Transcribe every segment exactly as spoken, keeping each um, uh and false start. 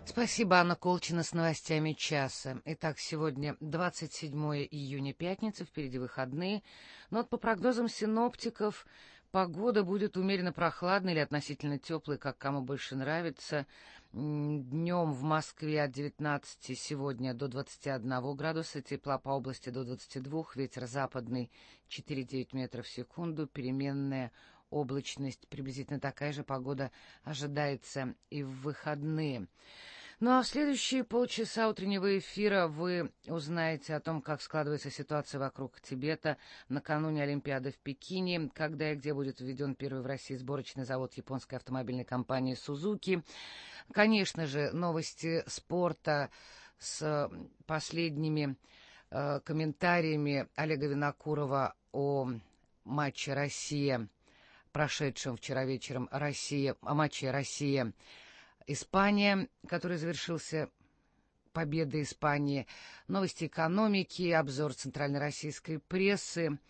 Спасибо, Анна Колчина с новостями часа. Итак, сегодня двадцать седьмое июня, пятница, впереди выходные. Но вот по прогнозам синоптиков, погода будет умеренно прохладной или относительно теплой, как кому больше нравится. Днем в Москве от девятнадцати сегодня до двадцати одного градуса, тепла по области до двадцати двух, ветер западный четыре целых девять метров в секунду, переменная облачность, приблизительно такая же погода ожидается и в выходные. Ну а в следующие полчаса утреннего эфира вы узнаете о том, как складывается ситуация вокруг Тибета накануне Олимпиады в Пекине, когда и где будет введен первый в России сборочный завод японской автомобильной компании «Сузуки». Конечно же, новости спорта с последними э, комментариями Олега Винокурова о матче «Россия», прошедшем вчера вечером Россия, о матче «Россия-Испания», который завершился победой Испании, новости экономики, обзор центральной российской прессы.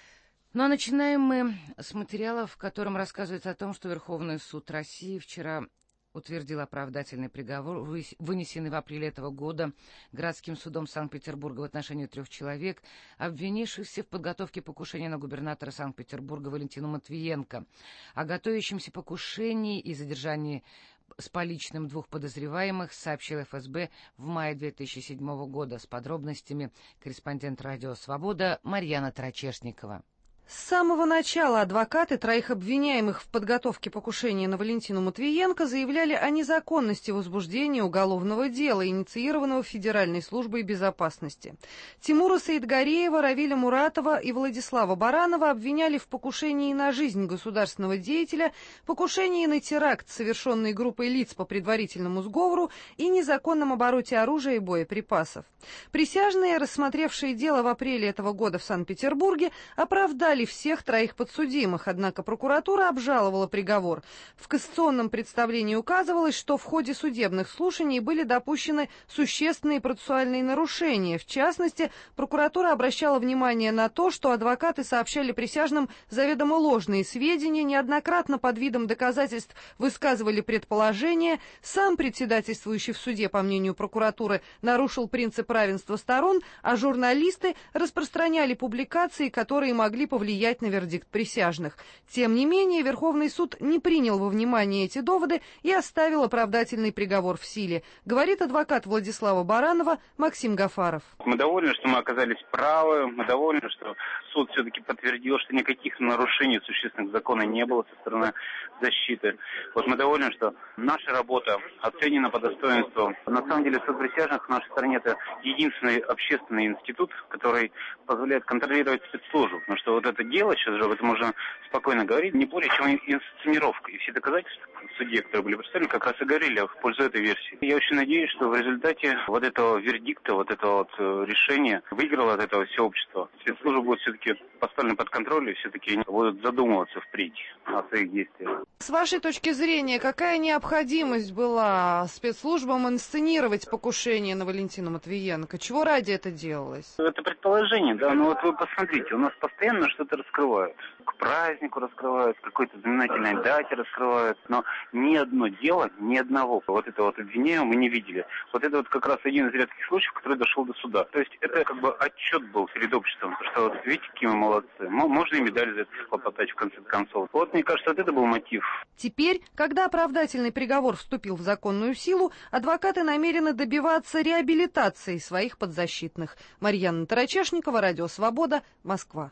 Ну а начинаем мы с материала, в котором рассказывается о том, что Верховный суд России вчера утвердил оправдательный приговор, вынесенный в апреле этого года городским судом Санкт-Петербурга в отношении трех человек, обвинившихся в подготовке покушения на губернатора Санкт-Петербурга Валентину Матвиенко, о готовящемся покушении и задержании с поличным двух подозреваемых, сообщил эф эс бэ в мае две тысячи седьмого года. С подробностями корреспондент «Радио Свобода» Марьяна Тарачешникова. С самого начала адвокаты троих обвиняемых в подготовке покушения на Валентину Матвиенко заявляли о незаконности возбуждения уголовного дела, инициированного Федеральной службой безопасности. Тимура Саидгареева, Равиля Муратова и Владислава Баранова обвиняли в покушении на жизнь государственного деятеля, покушении на теракт, совершенный группой лиц по предварительному сговору, и незаконном обороте оружия и боеприпасов. Присяжные, рассмотревшие дело в апреле этого года в Санкт-Петербурге, оправдали всех троих подсудимых, однако прокуратура обжаловала приговор. В кассационном представлении указывалось, что в ходе судебных слушаний были допущены существенные процессуальные нарушения. В частности, прокуратура обращала внимание на то, что адвокаты сообщали присяжным заведомо ложные сведения, неоднократно под видом доказательств высказывали предположения, сам председательствующий в суде, по мнению прокуратуры, нарушил принцип равенства сторон, а журналисты распространяли публикации, которые могли повлиять влиять на вердикт присяжных. Тем не менее, Верховный суд не принял во внимание эти доводы и оставил оправдательный приговор в силе, говорит адвокат Владислава Баранова Максим Гафаров. Мы довольны, что мы оказались правы, мы довольны, что суд все-таки подтвердил, что никаких нарушений существенных закона не было со стороны защиты. Вот мы довольны, что наша работа оценена по достоинству. На самом деле, суд присяжных в нашей стране — это единственный общественный институт, который позволяет контролировать спецслужбу. Потому что вот это дело, сейчас же об этом можно спокойно говорить, не более чем инсценировка. И все доказательства в суде, которые были представлены, как раз и говорили в пользу этой версии. Я очень надеюсь, что в результате вот этого вердикта, вот этого вот решения выиграло от этого все общество. Спецслужбы будут все-таки поставлены под контроль и все-таки будут задумываться впредь о своих действиях. С вашей точки зрения, какая необходимость была спецслужбам инсценировать покушение на Валентину Матвиенко? Чего ради это делалось? Это предположение, да, но вот вы посмотрите, у нас постоянно что-то раскрывают. К празднику раскрывают, к какой-то знаменательной дате раскрывают, но ни одно дело, ни одного вот этого вот обвинения мы не видели. Вот это вот как раз один из редких случаев, который дошел до суда. То есть это как бы отчет был перед обществом, что вот видите, какие мы молодцы. Можно и медаль за это хлопотать в конце концов. Вот мне кажется, вот это был мотив. Теперь, когда оправдательный приговор вступил в законную силу, адвокаты намерены добиваться реабилитации своих подзащитных. Марьяна Тарачешникова, Радио Свобода, Москва.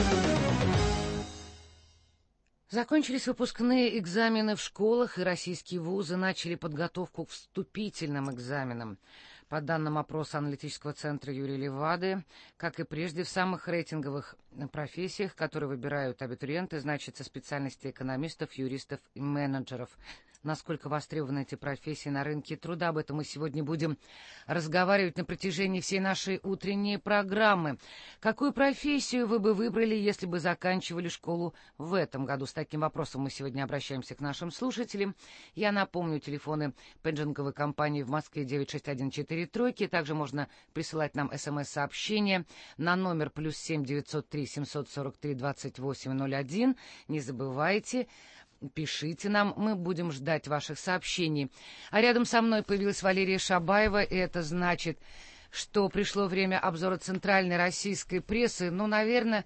Закончились выпускные экзамены в школах, и российские вузы начали подготовку к вступительным экзаменам. По данным опроса аналитического центра Юрия Левады, как и прежде, в самых рейтинговых профессиях, которые выбирают абитуриенты, значатся специальности экономистов, юристов и менеджеров. Насколько востребованы эти профессии на рынке труда, об этом мы сегодня будем разговаривать на протяжении всей нашей утренней программы. Какую профессию вы бы выбрали, если бы заканчивали школу в этом году? С таким вопросом мы сегодня обращаемся к нашим слушателям. Я напомню, телефоны пейджинговой компании в Москве девять шесть один четыре тройки. Также можно присылать нам смс-сообщения на номер плюс семь девятьсот три семьсот сорок три двадцать восемь ноль один. Не забывайте, пишите нам, мы будем ждать ваших сообщений. А рядом со мной появилась Валерия Шабаева, и это значит, что пришло время обзора центральной российской прессы. Ну, наверное,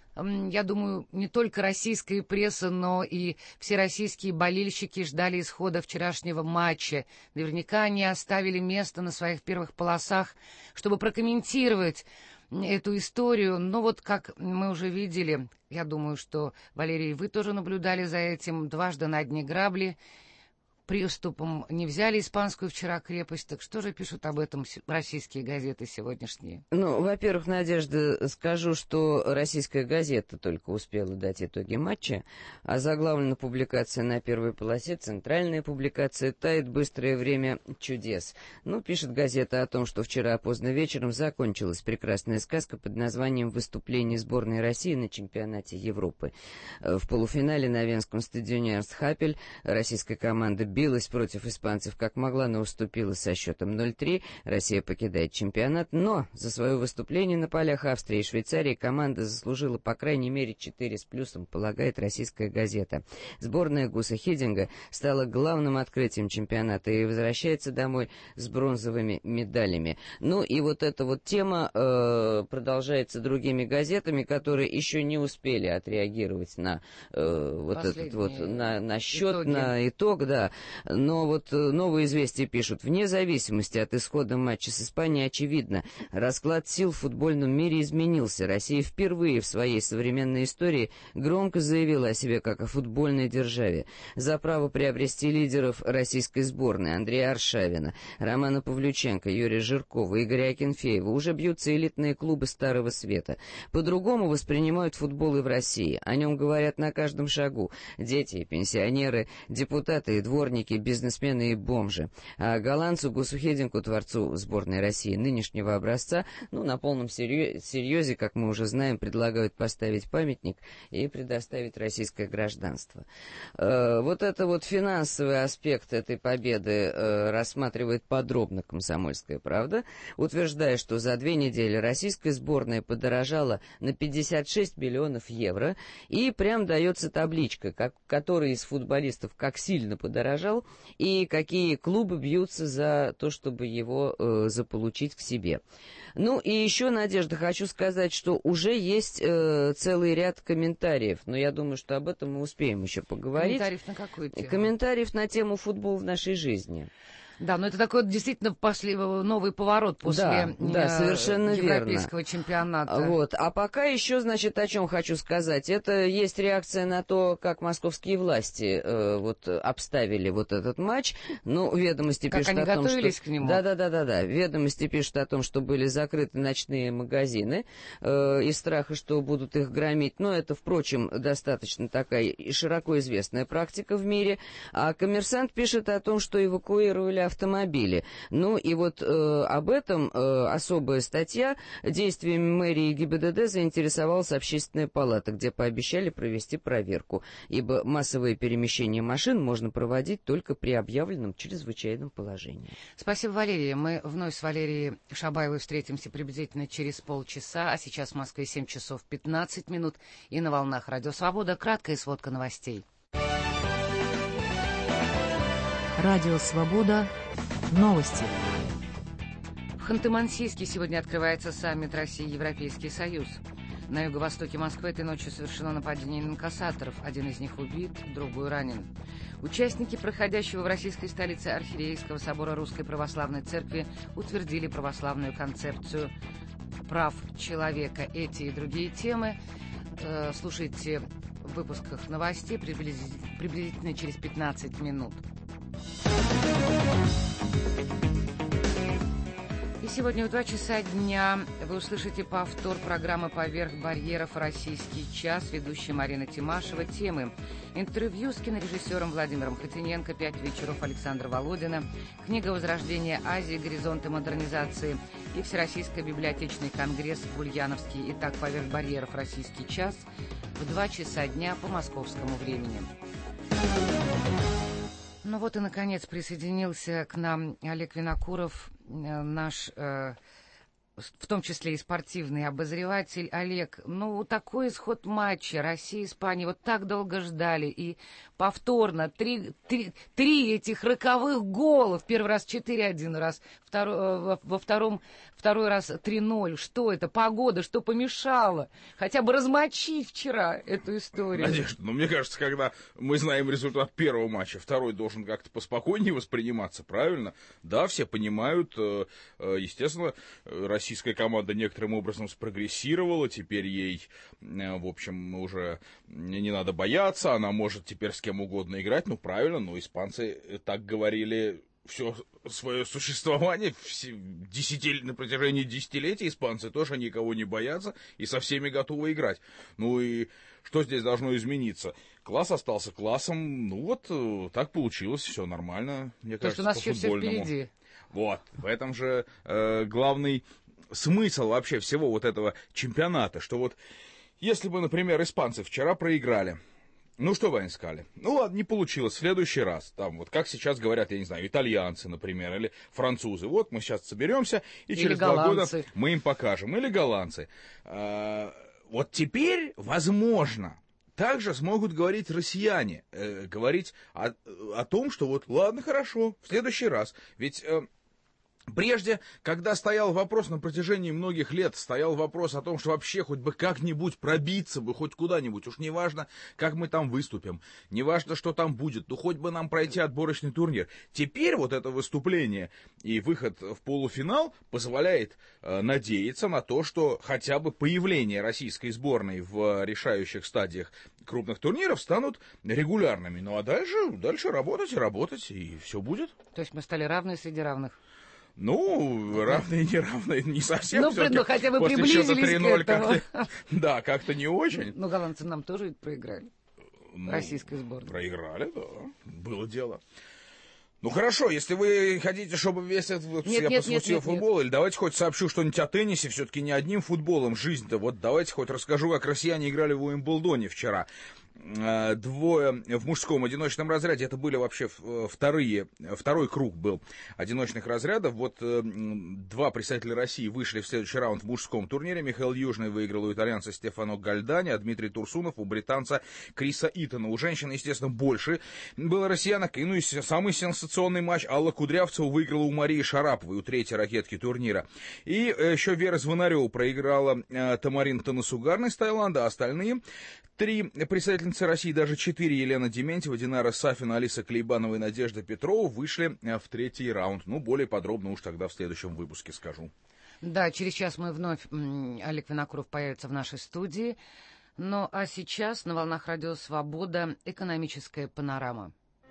я думаю, не только российская пресса, но и все российские болельщики ждали исхода вчерашнего матча. Наверняка они оставили место на своих первых полосах, чтобы прокомментировать эту историю. Но вот, как мы уже видели, я думаю, что, Валерий, вы тоже наблюдали за этим, дважды на дне грабли. Приступом не взяли испанскую вчера крепость. Так что же пишут об этом российские газеты сегодняшние? Ну, во-первых, Надежда, скажу, что российская газета только успела дать итоги матча, а заглавлена публикация на первой полосе, центральная публикация «Тает быстрое время чудес». Ну, пишет газета о том, что вчера поздно вечером закончилась прекрасная сказка под названием «Выступление сборной России на чемпионате Европы». В полуфинале на венском стадионе Эрнст-Хапель российская команда билась против испанцев как могла, но уступила со счетом ноль три. Россия покидает чемпионат, но за свое выступление на полях Австрии и Швейцарии команда заслужила по крайней мере четыре с плюсом, полагает российская газета. Сборная Гуса Хиддинга стала главным открытием чемпионата и возвращается домой с бронзовыми медалями. Ну и вот эта вот тема э, продолжается другими газетами, которые еще не успели отреагировать на э, вот этот вот на, на счет, итоги. на итог, да. Но вот новые известия пишут: вне зависимости от исхода матча с Испанией очевидно, расклад сил в футбольном мире изменился. Россия впервые в своей современной истории громко заявила о себе как о футбольной державе. За право приобрести лидеров российской сборной Андрея Аршавина, Романа Павлюченко, Юрия Жиркова, Игоря Акинфеева уже бьются элитные клубы Старого Света. По-другому воспринимают футбол и в России. О нем говорят на каждом шагу дети, пенсионеры, депутаты и дворники, бизнесмены и бомжи. А голландцу Гусу Хиддингу, творцу сборной России нынешнего образца, ну, на полном серьезе, как мы уже знаем, предлагают поставить памятник и предоставить российское гражданство. Э, вот это вот финансовый аспект этой победы э, рассматривает подробно «Комсомольская правда», утверждая, что за две недели российская сборная подорожала на пятьдесят шесть миллионов евро, и прям дается табличка, как, который из футболистов как сильно подорожал и какие клубы бьются за то, чтобы его э, заполучить к себе. Ну и еще, Надежда, хочу сказать, что уже есть э, целый ряд комментариев, но я думаю, что об этом мы успеем еще поговорить. Комментариев на какую тему? Комментариев на тему «Футбол в нашей жизни». Да, но это такой действительно после, новый поворот после да, да, совершенно европейского верно. чемпионата. Вот. А пока еще, значит, о чем хочу сказать. Это есть реакция на то, как московские власти э, вот, обставили вот этот матч. Ну, ведомости как пишут они о том, готовились что... к нему. Да-да-да-да. Ведомости пишут о том, что были закрыты ночные магазины э, из страха, что будут их громить. Но это, впрочем, достаточно такая широко известная практика в мире. А «Коммерсант» пишет о том, что эвакуировали автомобили. Ну и вот э, об этом э, особая статья. Действиями мэрии и ГИБДД заинтересовалась Общественная палата, где пообещали провести проверку, ибо массовые перемещения машин можно проводить только при объявленном чрезвычайном положении. Спасибо, Валерия. Мы вновь с Валерией Шабаевой встретимся приблизительно через полчаса, а сейчас в Москве семь часов пятнадцать минут, и на волнах Радио Свобода краткая сводка новостей. Радио Свобода. Новости. В Ханты-Мансийске сегодня открывается саммит России и Европейский Союз. На юго-востоке Москвы этой ночью совершено нападение на инкассаторов. Один из них убит, другой ранен. Участники проходящего в российской столице Архиерейского собора Русской Православной Церкви утвердили православную концепцию прав человека. Эти и другие темы э, слушайте в выпусках новостей приблизительно через пятнадцать минут. И сегодня в два часа дня вы услышите повтор программы «Поверх барьеров. Российский час». Ведущая Марина Тимашева. Темы: интервью с кинорежиссером Владимиром Хотиненко, «Пять вечеров» Александра Володина, книга «Возрождение Азии. Горизонты модернизации» и Всероссийский библиотечный конгресс в Ульяновске. Итак, «Поверх барьеров. Российский час» в два часа дня по московскому времени. Ну вот и, наконец, присоединился к нам Олег Винокуров, наш э, в том числе и спортивный обозреватель Олег, ну, такой исход матча Россия-Испания, вот так долго ждали, и повторно три, три, три этих роковых голов, первый раз четыре один, раз, второй, во втором, второй раз три ноль, что это, погода, что помешало, хотя бы размочить вчера эту историю. Надежда, ну, мне кажется, когда мы знаем результат первого матча, второй должен как-то поспокойнее восприниматься, правильно? Да, все понимают, естественно, Россия Российская команда некоторым образом спрогрессировала, теперь ей, в общем, уже не надо бояться, она может теперь с кем угодно играть, ну, правильно, но испанцы так говорили все свое существование, все десятил... на протяжении десятилетий испанцы тоже никого не боятся и со всеми готовы играть. Ну и что здесь должно измениться? Класс остался классом, ну вот так получилось, все нормально, мне То, кажется, что у нас еще все по-футбольному. впереди. Вот, в этом же э, главный смысл вообще всего вот этого чемпионата, что вот если бы, например, испанцы вчера проиграли, ну что бы они сказали? Ну ладно, не получилось, в следующий раз. Там вот как сейчас говорят, я не знаю, итальянцы, например, или французы. Вот мы сейчас соберемся, и или через голландцы. два года мы им покажем. Или голландцы. А, вот теперь, возможно, также смогут говорить россияне, э, говорить о, о том, что вот ладно, хорошо, в следующий раз. Ведь... Э, Прежде, когда стоял вопрос на протяжении многих лет, стоял вопрос о том, что вообще хоть бы как-нибудь пробиться бы хоть куда-нибудь, уж не важно, как мы там выступим, не важно, что там будет, ну хоть бы нам пройти отборочный турнир. Теперь вот это выступление и выход в полуфинал позволяет э, надеяться на то, что хотя бы появление российской сборной в решающих стадиях крупных турниров станут регулярными. Ну а дальше, дальше работать и работать, и все будет. То есть мы стали равны среди равных. Ну, равные и неравные, не совсем. Ну, ну хотя бы после приблизились счета три ноль к этому. Как-то, да, как-то не очень. Ну, голландцы нам тоже ведь проиграли. Ну, российской сборной. Проиграли, да, было дело. Ну, хорошо, если вы хотите, чтобы весь этот вот, нет, я нет, посмотрел нет, нет, футбол, нет. Или давайте хоть сообщу что-нибудь о теннисе, все-таки не одним футболом жизнь-то. Вот давайте хоть расскажу, как россияне играли в Уимблдоне вчера. Двое в мужском одиночном разряде, это были вообще вторые, второй круг был одиночных разрядов. Вот два представителя России вышли в следующий раунд в мужском турнире. Михаил Южный выиграл у итальянца Стефано Гальдани, а Дмитрий Турсунов у британца Криса Итона. У женщин, естественно, больше было россиянок. И, ну, и самый сенсационный матч Алла Кудрявцева выиграла у Марии Шараповой, у третьей ракетки турнира. И еще Вера Звонарева проиграла Тамарин Танасугарной из Таиланда, а остальные три представительницы России, даже четыре, Елена Дементьева, Динара Сафина, Алиса Клейбанова и Надежда Петрова, вышли в третий раунд. Ну, более подробно уж тогда в следующем выпуске скажу. Да, через час мы вновь, Олег Винокуров появится в нашей студии. Ну, а сейчас на волнах Радио Свобода экономическая панорама.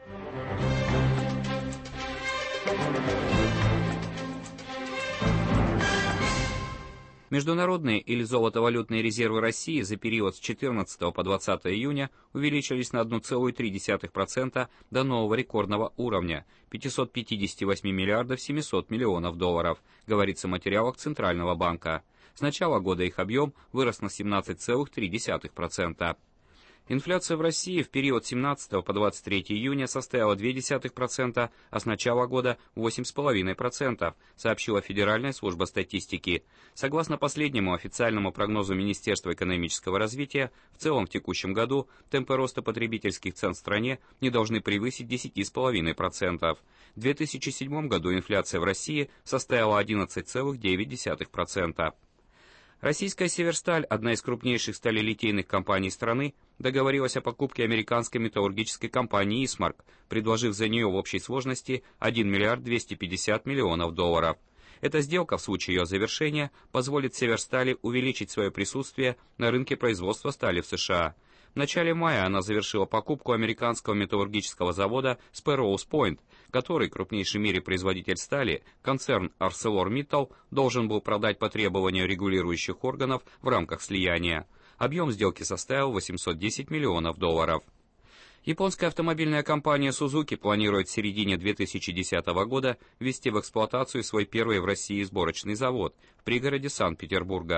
Международные или золотовалютные резервы России за период с четырнадцатого по двадцатое июня увеличились на одна целая три десятых процента до нового рекордного уровня – пятьсот пятьдесят восемь миллиардов семьсот миллионов долларов, говорится в материалах Центрального банка. С начала года их объем вырос на семнадцать целых три десятых процента. Инфляция в России в период с семнадцатого по двадцать третье июня составила два десятых процента, а с начала года восемь целых пять десятых процента, сообщила Федеральная служба статистики. Согласно последнему официальному прогнозу Министерства экономического развития, в целом в текущем году темпы роста потребительских цен в стране не должны превысить десять целых пять десятых процента. В две тысячи седьмом году инфляция в России составила одиннадцать целых девять десятых процента. Российская «Северсталь», одна из крупнейших сталелитейных компаний страны, договорилась о покупке американской металлургической компании «Исмарк», предложив за нее в общей сложности один миллиард двести пятьдесят миллионов долларов. Эта сделка в случае ее завершения позволит «Северстали» увеличить свое присутствие на рынке производства стали в США. В начале мая она завершила покупку американского металлургического завода Sparrows Point, который, крупнейший в мире производитель стали, концерн ArcelorMittal, должен был продать по требованию регулирующих органов в рамках слияния. Объем сделки составил восемьсот десять миллионов долларов. Японская автомобильная компания Suzuki планирует в середине две тысячи десятого года ввести в эксплуатацию свой первый в России сборочный завод в пригороде Санкт-Петербурга.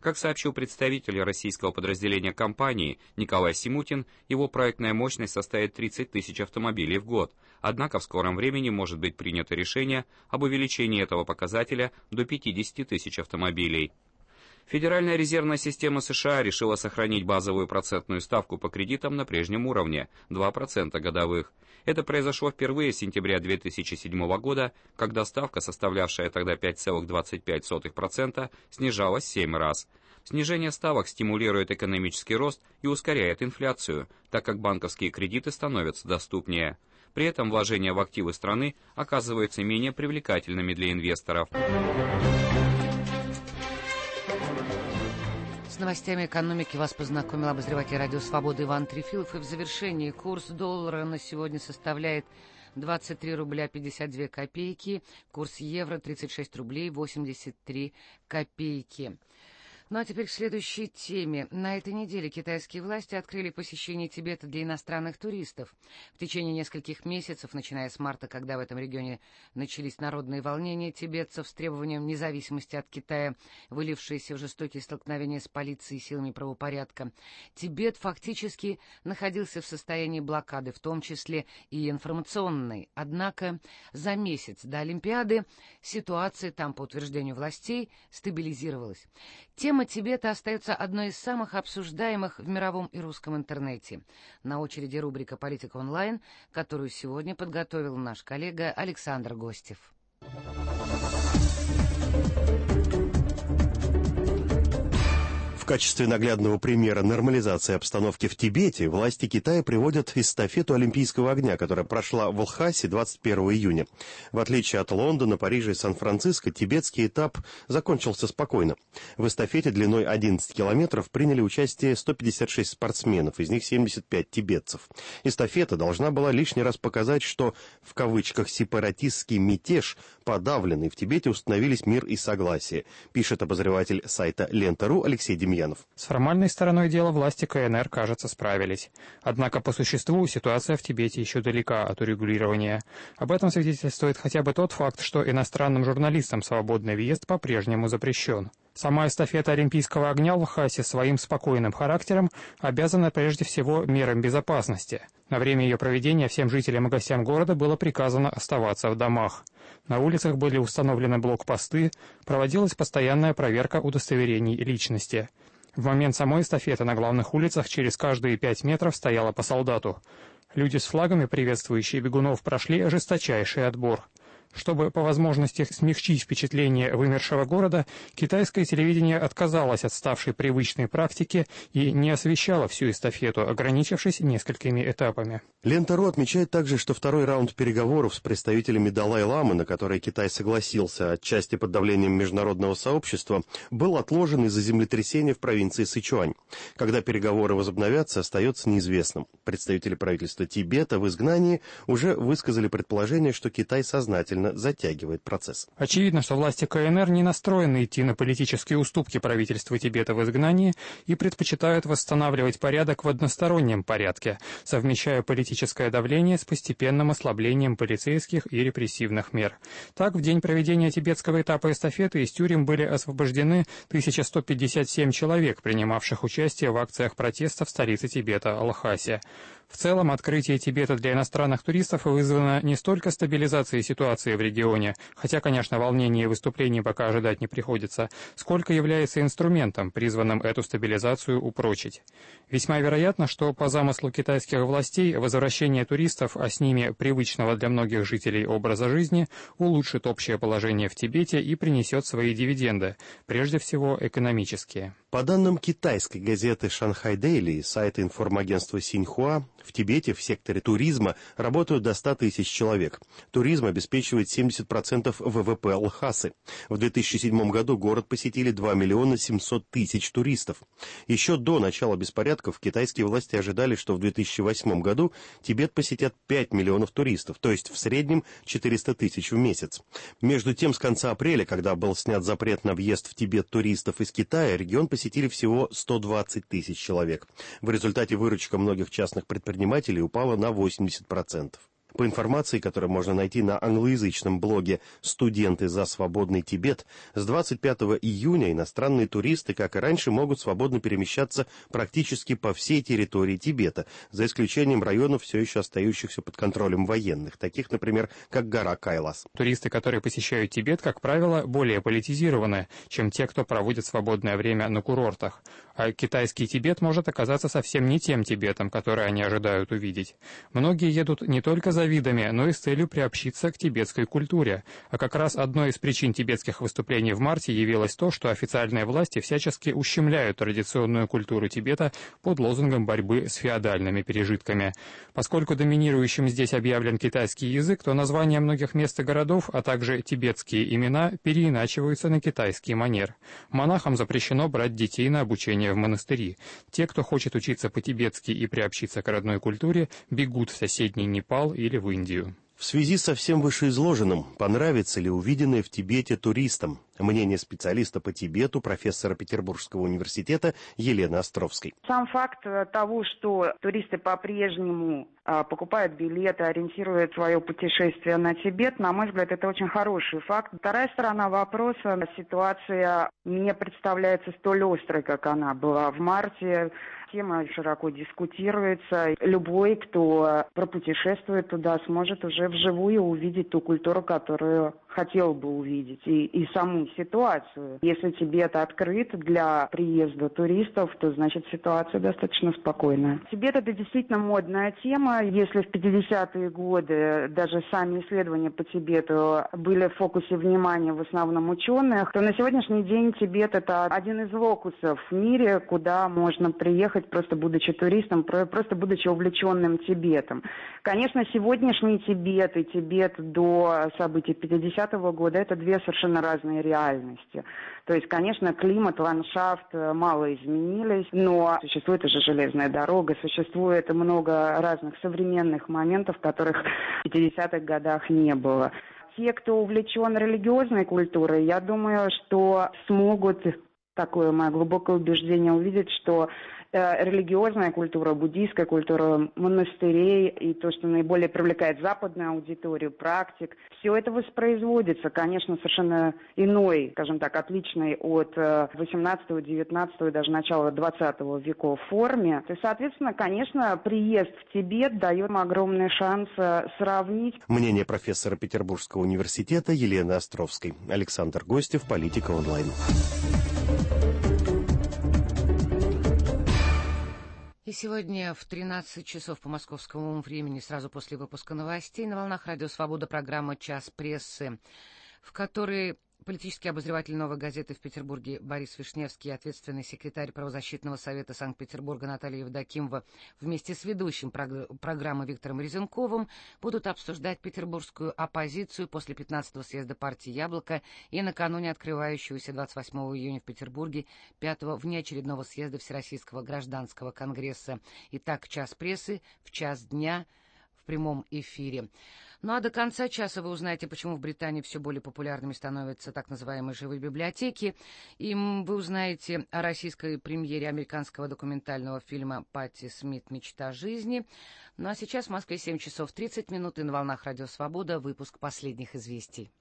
Как сообщил представитель российского подразделения компании Николай Симутин, его проектная мощность составит тридцать тысяч автомобилей в год, однако в скором времени может быть принято решение об увеличении этого показателя до пятидесяти тысяч автомобилей. Федеральная резервная система США решила сохранить базовую процентную ставку по кредитам на прежнем уровне – два процента годовых. Это произошло впервые с сентября две тысячи седьмого года, когда ставка, составлявшая тогда пять целых двадцать пять сотых процента, снижалась семь раз. Снижение ставок стимулирует экономический рост и ускоряет инфляцию, так как банковские кредиты становятся доступнее. При этом вложения в активы страны оказываются менее привлекательными для инвесторов. С новостями экономики вас познакомил обозреватель радио «Свобода» Иван Трефилов. И в завершении курс доллара на сегодня составляет двадцать три рубля пятьдесят две копейки, курс евро тридцать шесть рублей восемьдесят три копейки. Ну а теперь к следующей теме. На этой неделе китайские власти открыли посещение Тибета для иностранных туристов. В течение нескольких месяцев, начиная с марта, когда в этом регионе начались народные волнения тибетцев с требованием независимости от Китая, вылившиеся в жестокие столкновения с полицией и силами правопорядка, Тибет фактически находился в состоянии блокады, в том числе и информационной. Однако за месяц до Олимпиады ситуация там, по утверждению властей, стабилизировалась. Тема Тибета остается одной из самых обсуждаемых в мировом и русском интернете. На очереди рубрика «Политика онлайн», которую сегодня подготовил наш коллега Александр Гостев. В качестве наглядного примера нормализации обстановки в Тибете власти Китая приводят эстафету Олимпийского огня, которая прошла в Лхасе двадцать первого июня. В отличие от Лондона, Парижа и Сан-Франциско, тибетский этап закончился спокойно. В эстафете длиной одиннадцать километров приняли участие сто пятьдесят шесть спортсменов, из них семьдесят пять тибетцев. Эстафета должна была лишний раз показать, что в кавычках «сепаратистский мятеж» подавлен, и в Тибете установились мир и согласие, пишет обозреватель сайта Лента.ру Алексей Демьянов. С формальной стороной дела власти КНР, кажется, справились. Однако по существу ситуация в Тибете еще далека от урегулирования. Об этом свидетельствует хотя бы тот факт, что иностранным журналистам свободный въезд по-прежнему запрещен. Сама эстафета Олимпийского огня в Лхасе своим спокойным характером обязана прежде всего мерам безопасности. На время ее проведения всем жителям и гостям города было приказано оставаться в домах. На улицах были установлены блокпосты, проводилась постоянная проверка удостоверений личности. В момент самой эстафеты на главных улицах через каждые пять метров стояло по солдату. Люди с флагами, приветствующие бегунов, прошли жесточайший отбор. Чтобы по возможности смягчить впечатление вымершего города, китайское телевидение отказалось от ставшей привычной практики и не освещало всю эстафету, ограничившись несколькими этапами. Лента.ру отмечает также, что второй раунд переговоров с представителями Далай-ламы, на который Китай согласился отчасти под давлением международного сообщества, был отложен из-за землетрясения в провинции Сычуань. Когда переговоры возобновятся, остается неизвестным. Представители правительства Тибета в изгнании уже высказали предположение, что Китай сознательно затягивает процесс. Очевидно, что власти КНР не настроены идти на политические уступки правительству Тибета в изгнании и предпочитают восстанавливать порядок в одностороннем порядке, совмещая политическое давление с постепенным ослаблением полицейских и репрессивных мер. Так, в день проведения тибетского этапа эстафеты из тюрем были освобождены тысяча сто пятьдесят семь человек, принимавших участие в акциях протеста в столице Тибета Лхасе. В целом, открытие Тибета для иностранных туристов вызвано не столько стабилизацией ситуации в регионе, хотя, конечно, волнений и выступлений пока ожидать не приходится, сколько является инструментом, призванным эту стабилизацию упрочить. Весьма вероятно, что по замыслу китайских властей возвращение туристов, а с ними привычного для многих жителей образа жизни, улучшит общее положение в Тибете и принесет свои дивиденды, прежде всего экономические. По данным китайской газеты «Шанхай Дейли» и сайта информагентства Синьхуа, в Тибете в секторе туризма работают до ста тысяч человек. Туризм обеспечивает семьдесят процентов ВВП Лхасы. В две тысячи седьмом году город посетили два миллиона семьсот тысяч туристов. Еще до начала беспорядков китайские власти ожидали, что в две тысячи восьмом году Тибет посетят пять миллионов туристов, то есть в среднем четыреста тысяч в месяц. Между тем, с конца апреля, когда был снят запрет на въезд в Тибет туристов из Китая, регион посетили всего сто двадцать тысяч человек. В результате выручка многих частных предпринимателей упала на восемьдесят процентов. По информации, которую можно найти на англоязычном блоге «Студенты за свободный Тибет», с двадцать пятого июня иностранные туристы, как и раньше, могут свободно перемещаться практически по всей территории Тибета, за исключением районов, все еще остающихся под контролем военных, таких, например, как гора Кайлас. Туристы, которые посещают Тибет, как правило, более политизированы, чем те, кто проводит свободное время на курортах. А китайский Тибет может оказаться совсем не тем Тибетом, который они ожидают увидеть. Многие едут не только за видами, но и с целью приобщиться к тибетской культуре. А как раз одной из причин тибетских выступлений в марте явилось то, что официальные власти всячески ущемляют традиционную культуру Тибета под лозунгом борьбы с феодальными пережитками. Поскольку доминирующим здесь объявлен китайский язык, то названия многих мест и городов, а также тибетские имена переиначиваются на китайский манер. Монахам запрещено брать детей на обучение в монастыри. Те, кто хочет учиться по-тибетски и приобщиться к родной культуре, бегут в соседний Непал или в Индию. В связи со всем вышеизложенным, понравится ли увиденное в Тибете туристам? Мнение специалиста по Тибету, профессора Петербургского университета Елены Островской. Сам факт того, что туристы по-прежнему а, покупают билеты, ориентируют свое путешествие на Тибет, на мой взгляд, это очень хороший факт. Вторая сторона вопроса, ситуация не представляется столь острой, как она была в марте. Тема широко дискутируется. Любой, кто пропутешествует туда, сможет уже вживую увидеть ту культуру, которую хотел бы увидеть, и, и саму ситуацию. Если Тибет открыт для приезда туристов, то значит ситуация достаточно спокойная. Тибет — это действительно модная тема. Если в пятидесятые годы даже сами исследования по Тибету были в фокусе внимания в основном ученых, то на сегодняшний день Тибет — это один из локусов в мире, куда можно приехать, просто будучи туристом, просто будучи увлеченным Тибетом. Конечно, сегодняшний Тибет и Тибет до событий пятидесятого года — это две совершенно разные реальности. То есть, конечно, климат, ландшафт мало изменились, но существует уже железная дорога, существует много разных современных моментов, которых в пятидесятых годах не было. Те, кто увлечен религиозной культурой, я думаю, что смогут, такое мое глубокое убеждение, увидеть, что религиозная культура, буддийская культура монастырей и то, что наиболее привлекает западную аудиторию, практик, все это воспроизводится, конечно, совершенно иной, скажем так, отличной от восемнадцатого, девятнадцатого и даже начала двадцатого веков форме. И, соответственно, конечно, приезд в Тибет дает огромный шанс сравнить. Мнение профессора Петербургского университета Елены Островской. Александр Гостев, Политика онлайн. И сегодня в тринадцать часов по московскому времени, сразу после выпуска новостей, на волнах Радио Свобода программа «Час прессы», в которой политический обозреватель «Новой газеты» в Петербурге Борис Вишневский и ответственный секретарь правозащитного совета Санкт-Петербурга Наталья Евдокимова вместе с ведущим программы Виктором Резенковым будут обсуждать петербургскую оппозицию после пятнадцатого съезда партии «Яблоко» и накануне открывающегося двадцать восьмого июня в Петербурге пятого внеочередного съезда Всероссийского гражданского конгресса. Итак, «Час прессы» в час дня в прямом эфире. Ну а до конца часа вы узнаете, почему в Британии все более популярными становятся так называемые живые библиотеки. И вы узнаете о российской премьере американского документального фильма «Патти Смит. Мечта жизни». Ну а сейчас в Москве семь часов тридцать минут и на волнах Радио Свобода выпуск последних известий.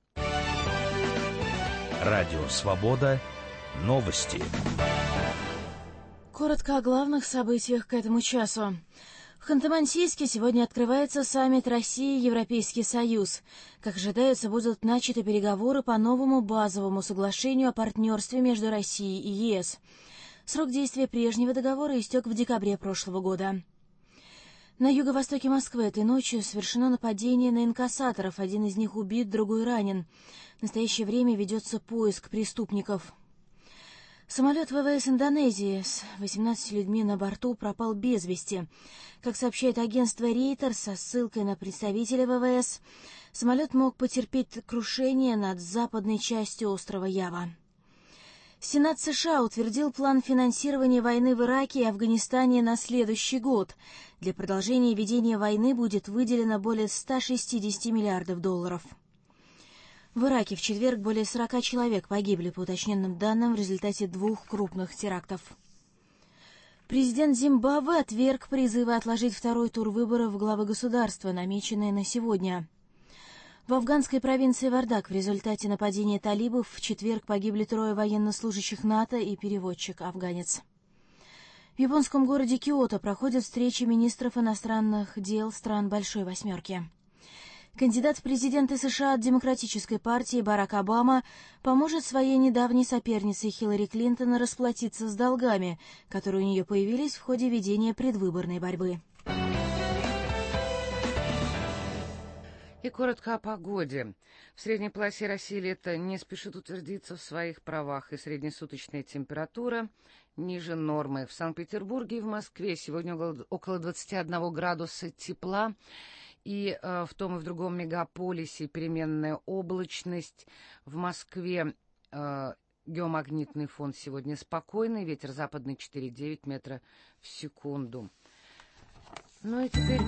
Радио Свобода. Новости. Коротко о главных событиях к этому часу. В Ханты-Мансийске сегодня открывается саммит России-Европейский Союз. Как ожидается, будут начаты переговоры по новому базовому соглашению о партнерстве между Россией и ЕС. Срок действия прежнего договора истек в декабре прошлого года. На юго-востоке Москвы этой ночью совершено нападение на инкассаторов. Один из них убит, другой ранен. В настоящее время ведется поиск преступников. Самолет ВВС Индонезии с восемнадцатью людьми на борту пропал без вести. Как сообщает агентство Рейтер со ссылкой на представителя ВВС, самолет мог потерпеть крушение над западной частью острова Ява. Сенат США утвердил план финансирования войны в Ираке и Афганистане на следующий год. Для продолжения ведения войны будет выделено более ста шестидесяти миллиардов долларов. В Ираке в четверг более сорока человек погибли, по уточненным данным, в результате двух крупных терактов. Президент Зимбабве отверг призывы отложить второй тур выборов в главы государства, намеченные на сегодня. В афганской провинции Вардак в результате нападения талибов в четверг погибли трое военнослужащих НАТО и переводчик-афганец. В японском городе Киото проходят встречи министров иностранных дел стран Большой Восьмерки. Кандидат в президенты США от Демократической партии Барак Обама поможет своей недавней сопернице Хиллари Клинтон расплатиться с долгами, которые у нее появились в ходе ведения предвыборной борьбы. И коротко о погоде. В средней полосе России лето не спешит утвердиться в своих правах, и среднесуточная температура ниже нормы. В Санкт-Петербурге и в Москве сегодня около двадцати одного градуса тепла, и э, в том и в другом мегаполисе переменная облачность. В Москве э, геомагнитный фон сегодня спокойный, ветер западный четыре и девять метра в секунду. Ну и теперь...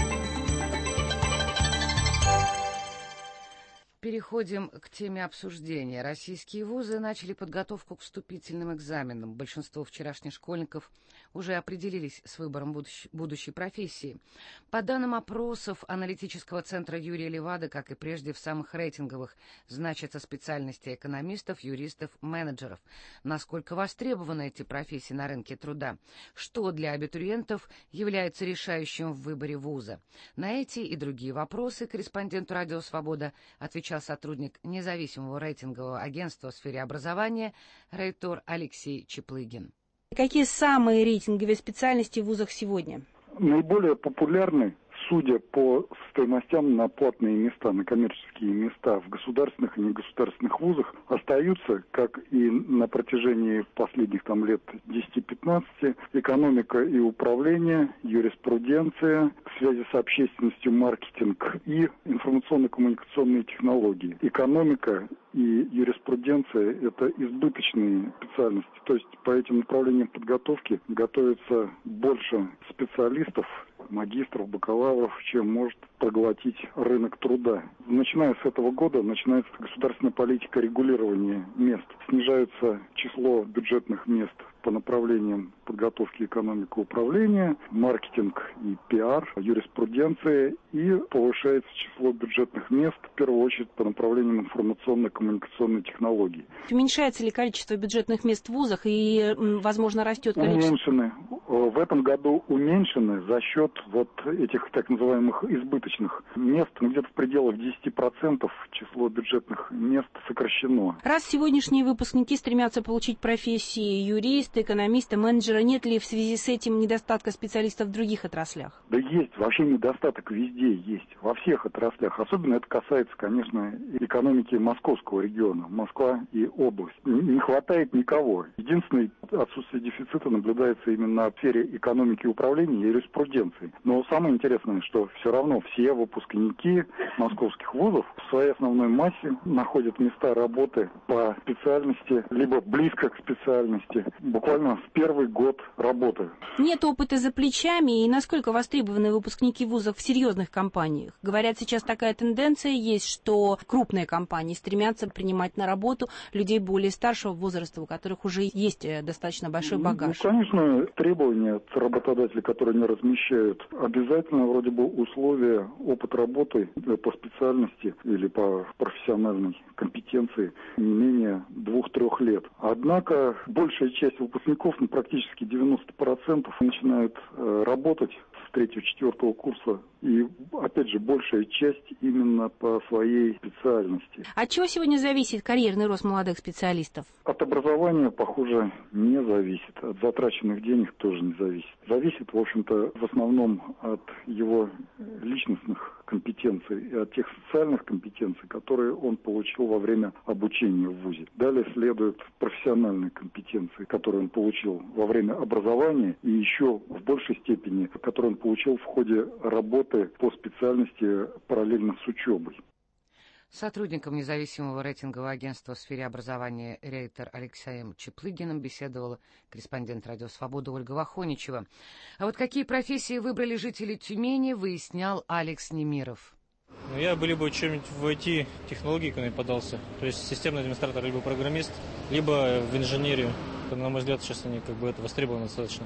Переходим к теме обсуждения. Российские вузы начали подготовку к вступительным экзаменам. Большинство вчерашних школьников уже определились с выбором будущей, будущей профессии. По данным опросов аналитического центра Юрия Левады, как и прежде в самых рейтинговых, значатся специальности экономистов, юристов, менеджеров. Насколько востребованы эти профессии на рынке труда? Что для абитуриентов является решающим в выборе вуза? На эти и другие вопросы корреспонденту «Радио Свобода» отвечает сотрудник независимого рейтингового агентства в сфере образования Рейтор Алексей Чаплыгин. Какие самые рейтинговые специальности в вузах сегодня? Наиболее популярны, судя по стоимостям на платные места, на коммерческие места в государственных и негосударственных вузах, остаются, как и на протяжении последних там лет десяти-пятнадцати, экономика и управление, юриспруденция, связи с общественностью, маркетинг и информационно-коммуникационные технологии. Экономика и юриспруденция – это избыточные специальности, то есть по этим направлениям подготовки готовится больше специалистов, магистров, бакалавров, чем может проглотить рынок труда. Начиная с этого года начинается государственная политика регулирования мест. Снижается число бюджетных мест по направлениям подготовки экономики управления, маркетинг и пиар, юриспруденция, и повышается число бюджетных мест, в первую очередь по направлениям информационно-коммуникационной технологии. Уменьшается ли количество бюджетных мест в вузах и, возможно, растет количество? Уменьшены. В этом году уменьшены за счет вот этих так называемых избыточных мест. Где-то в пределах десяти процентов число бюджетных мест сокращено. Раз сегодняшние выпускники стремятся получить профессии юриста, экономиста, менеджера, нет ли в связи с этим недостатка специалистов в других отраслях? Да есть, вообще недостаток везде есть, во всех отраслях. Особенно это касается, конечно, экономики московского региона, Москва и область. Не хватает никого. Единственное отсутствие дефицита наблюдается именно в сфере экономики управления и юриспруденции. Но самое интересное, что все равно все выпускники московских вузов в своей основной массе находят места работы по специальности, либо близко к специальности, буквально в первый год работы. Нет опыта за плечами, и насколько востребованы выпускники вузов в серьезных компаниях? Говорят, сейчас такая тенденция есть, что крупные компании стремятся принимать на работу людей более старшего возраста, у которых уже есть достаточно большой багаж. Ну, конечно, требования от работодателей, которые не размещают, обязательно вроде бы условия, опыт работы по специальности или по профессиональной компетенции не менее двух-трех лет. Однако большая часть выпускников, ну, практически девяносто процентов, начинают э, работать с третьего-четвертого курса. И, опять же, большая часть именно по своей специальности. От чего сегодня зависит карьерный рост молодых специалистов? От образования, похоже, не зависит. От затраченных денег тоже не зависит. Зависит, в общем-то, в основном от его личностных компетенций и от тех социальных компетенций, которые он получил во время обучения в вузе. Далее следуют профессиональные компетенции, которые он получил во время образования и еще в большей степени, которые он получил в ходе работы по специальности параллельно с учебой. Сотрудником независимого рейтингового агентства в сфере образования Рейтор Алексеем Чаплыгиным беседовала корреспондент «Радио Свобода» Ольга Вахоничева. А вот какие профессии выбрали жители Тюмени, выяснял Алекс Немиров. Ну, я бы либо чем-нибудь в ай ти-технологии подался, то есть системный администратор, либо программист, либо в инженерию. На мой взгляд, сейчас они как бы это востребованы достаточно.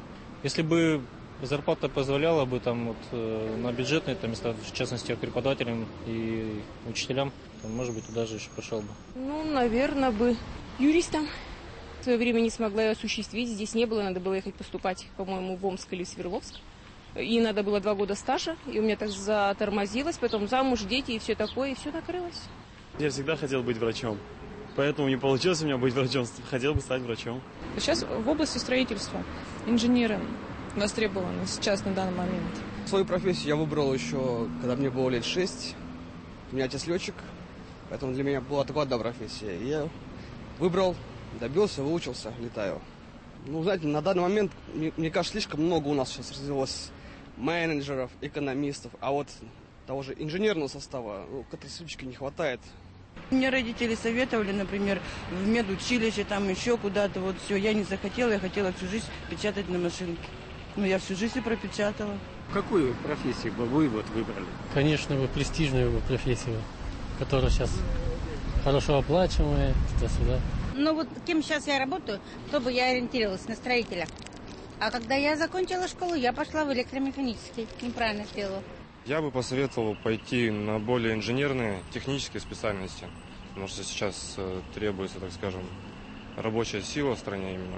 Если бы зарплата позволяла бы там вот, э, на бюджетные там, места, в частности, преподавателям и учителям, то, может быть, туда же еще пошел бы. Ну, наверное, бы юристом. В свое время не смогла ее осуществить. Здесь не было, надо было ехать поступать, по-моему, в Омск или в Свердловск. И надо было два года стажа, и у меня так затормозилось, потом замуж, дети и все такое, и все накрылось. Я всегда хотел быть врачом, поэтому не получилось у меня быть врачом, хотел бы стать врачом. Сейчас в области строительства инженеры востребованы сейчас на данный момент. Свою профессию я выбрал еще, когда мне было лет шесть. У меня отец летчик, поэтому для меня была только одна профессия. Я выбрал, добился, выучился, летаю. Ну, знаете, на данный момент, мне, мне кажется, слишком много у нас сейчас развилось менеджеров, экономистов, а вот того же инженерного состава, ну, катастрофически не хватает. Мне родители советовали, например, в медучилище, там еще куда-то, вот все. Я не захотела, я хотела всю жизнь печатать на машинке. Ну, я всю жизнь и пропечатала. Какую профессию бы вы вот выбрали? Конечно, бы престижную бы профессию, которая сейчас хорошо оплачиваемая, туда-сюда. Ну вот кем сейчас я работаю, то бы я ориентировалась на строителя. А когда я закончила школу, я пошла в электромеханический. Неправильно сделала. Я бы посоветовал пойти на более инженерные, технические специальности. Потому что сейчас э, требуется, так скажем, рабочая сила в стране именно.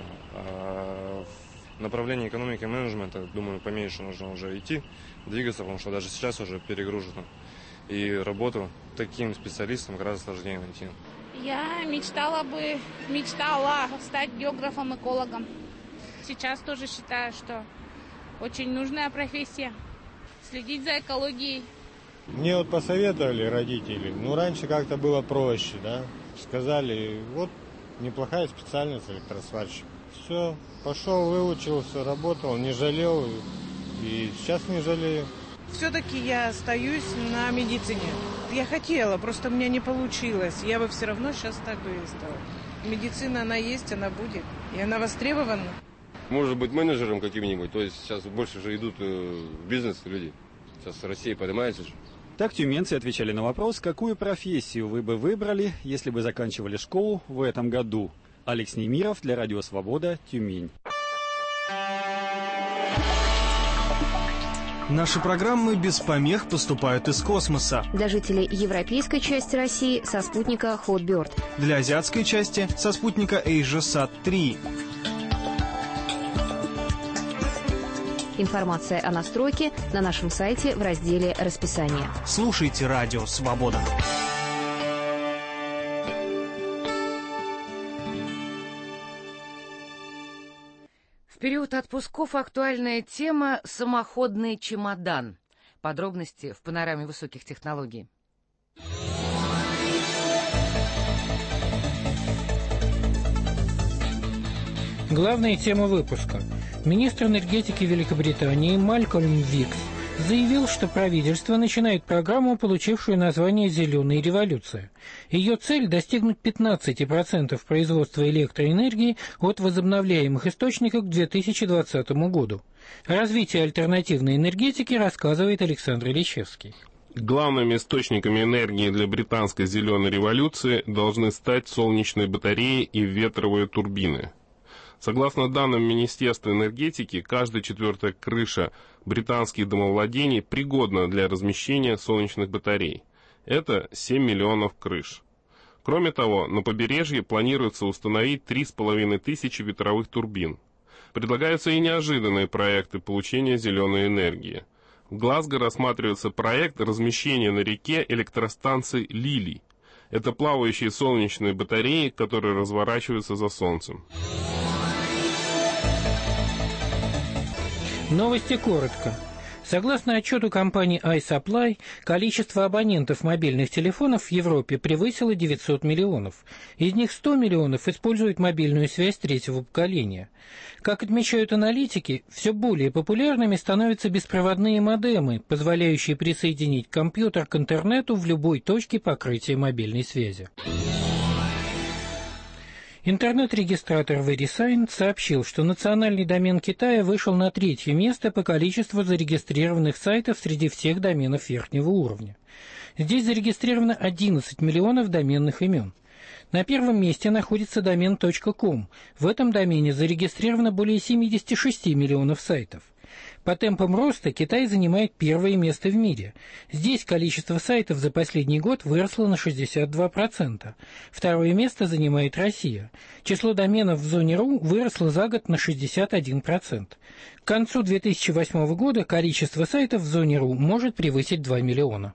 А в направлении экономики и менеджмента, думаю, поменьше нужно уже идти, двигаться, потому что даже сейчас уже перегружено. И работу таким специалистам гораздо сложнее найти. Я мечтала бы, мечтала стать географом, экологом. Сейчас тоже считаю, что очень нужная профессия. Следить за экологией. Мне вот посоветовали родители, ну раньше как-то было проще, да. Сказали, вот неплохая специальность электросварщик. Все, пошел, выучился, работал, не жалел и сейчас не жалею. Все-таки я остаюсь на медицине. Я хотела, просто у меня не получилось. Я бы все равно сейчас так бы и стала. Медицина, она есть, она будет. И она востребована. Может быть, менеджером каким-нибудь. То есть сейчас больше же идут в бизнес люди. Сейчас Россия поднимается же. Так тюменцы отвечали на вопрос, какую профессию вы бы выбрали, если бы заканчивали школу в этом году. Алекс Немиров для Радио Свобода, Тюмень. Наши программы без помех поступают из космоса. Для жителей европейской части России со спутника Hotbird. Для азиатской части со спутника AsiaSat три. Информация о настройке на нашем сайте в разделе «Расписание». Слушайте Радио Свобода. В период отпусков актуальная тема «Самоходный чемодан». Подробности в панораме высоких технологий. Главная тема выпуска. Министр энергетики Великобритании Малькольм Викс заявил, что правительство начинает программу, получившую название «Зеленая революция». Ее цель – достигнуть пятнадцати процентов производства электроэнергии от возобновляемых источников к две тысячи двадцатому году. О развитии альтернативной энергетики рассказывает Александр Ильичевский. Главными источниками энергии для британской «Зеленой революции» должны стать солнечные батареи и ветровые турбины. Согласно данным Министерства энергетики, каждая четвертая крыша британских домовладений пригодна для размещения солнечных батарей. Это семь миллионов крыш. Кроме того, на побережье планируется установить три с половиной тысячи ветровых турбин. Предлагаются и неожиданные проекты получения зеленой энергии. В Глазго рассматривается проект размещения на реке электростанций «Лилий». Это плавающие солнечные батареи, которые разворачиваются за солнцем. Новости коротко. Согласно отчету компании iSupply, количество абонентов мобильных телефонов в Европе превысило девятьсот миллионов. Из них сто миллионов используют мобильную связь третьего поколения. Как отмечают аналитики, все более популярными становятся беспроводные модемы, позволяющие присоединить компьютер к интернету в любой точке покрытия мобильной связи. Интернет-регистратор VeriSign сообщил, что национальный домен Китая вышел на третье место по количеству зарегистрированных сайтов среди всех доменов верхнего уровня. Здесь зарегистрировано одиннадцать миллионов доменных имен. На первом месте находится домен .com. В этом домене зарегистрировано более семьдесят шесть миллионов сайтов. По темпам роста Китай занимает первое место в мире. Здесь количество сайтов за последний год выросло на шестьдесят два процента. Второе место занимает Россия. Число доменов в зоне РУ выросло за год на шестьдесят один процент. К концу две тысячи восьмого года количество сайтов в зоне РУ может превысить два миллиона.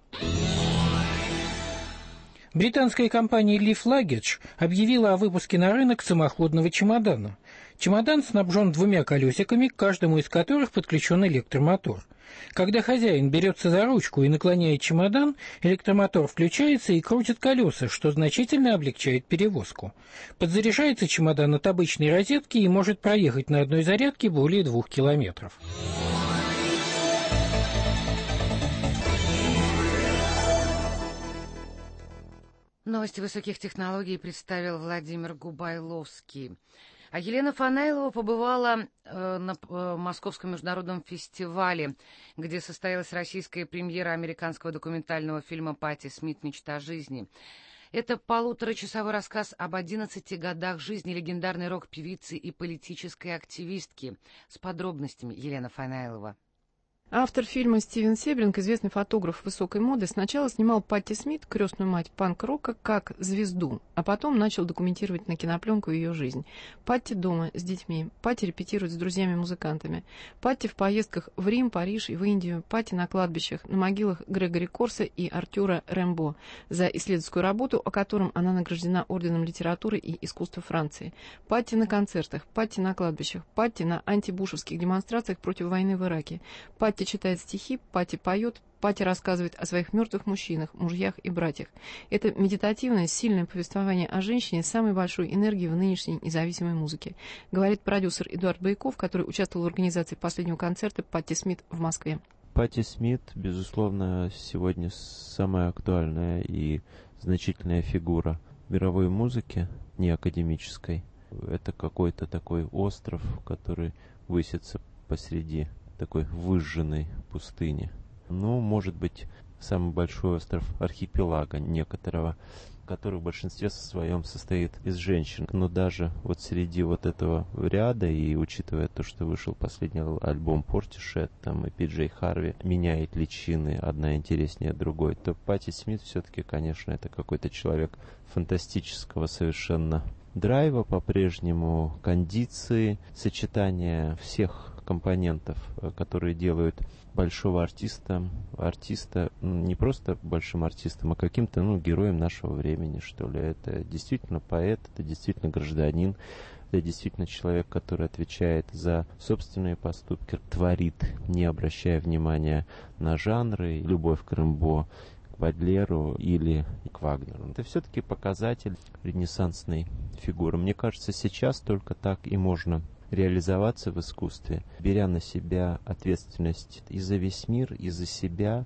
Британская компания Leaf Luggage объявила о выпуске на рынок самоходного чемодана. Чемодан снабжен двумя колесиками, к каждому из которых подключен электромотор. Когда хозяин берется за ручку и наклоняет чемодан, электромотор включается и крутит колеса, что значительно облегчает перевозку. Подзаряжается чемодан от обычной розетки и может проехать на одной зарядке более двух километров. Новости высоких технологий представил Владимир Губайловский. А Елена Фанайлова побывала э, на э, Московском международном фестивале, где состоялась российская премьера американского документального фильма «Патти Смит. Мечта жизни». Это полуторачасовой рассказ об одиннадцати годах жизни легендарной рок-певицы и политической активистки. С подробностями Елена Фанайлова. Автор фильма Стивен Себринг, известный фотограф высокой моды, сначала снимал Патти Смит, крестную мать панк-рока, как звезду, а потом начал документировать на кинопленку ее жизнь. Патти дома с детьми, Патти репетирует с друзьями-музыкантами, Патти в поездках в Рим, Париж и в Индию, Патти на кладбищах, на могилах Грегори Корса и Артюра Рембо за исследовательскую работу, о котором она награждена Орденом литературы и искусства Франции, Патти на концертах, Патти на кладбищах, Патти на антибушевских демонстрациях против войны в Ираке, Патти Патти читает стихи, Патти поет, Патти рассказывает о своих мертвых мужчинах, мужьях и братьях. Это медитативное, сильное повествование о женщине с самой большой энергией в нынешней независимой музыке, говорит продюсер Эдуард Байков, который участвовал в организации последнего концерта Патти Смит в Москве. Патти Смит, безусловно, сегодня самая актуальная и значительная фигура мировой музыки, не академической. Это какой-то такой остров, который высится посреди такой выжженной пустыни. Ну, может быть, самый большой остров архипелага некоторого, который в большинстве своем состоит из женщин. Но даже вот среди вот этого ряда, и учитывая то, что вышел последний альбом Portishead, там и Пи Джей Харви меняет личины, одна интереснее другой, то Патти Смит все-таки, конечно, это какой-то человек фантастического совершенно драйва, по-прежнему кондиции, сочетание всех компонентов, которые делают большого артиста, артиста не просто большим артистом, а каким-то, ну, героем нашего времени, что ли. Это действительно поэт, это действительно гражданин, это действительно человек, который отвечает за собственные поступки, творит, не обращая внимания на жанры, любовь к Рембо, к Бадлеру или к Вагнеру. Это все-таки показатель ренессансной фигуры. Мне кажется, сейчас только так и можно реализоваться в искусстве, беря на себя ответственность и за весь мир, и за себя,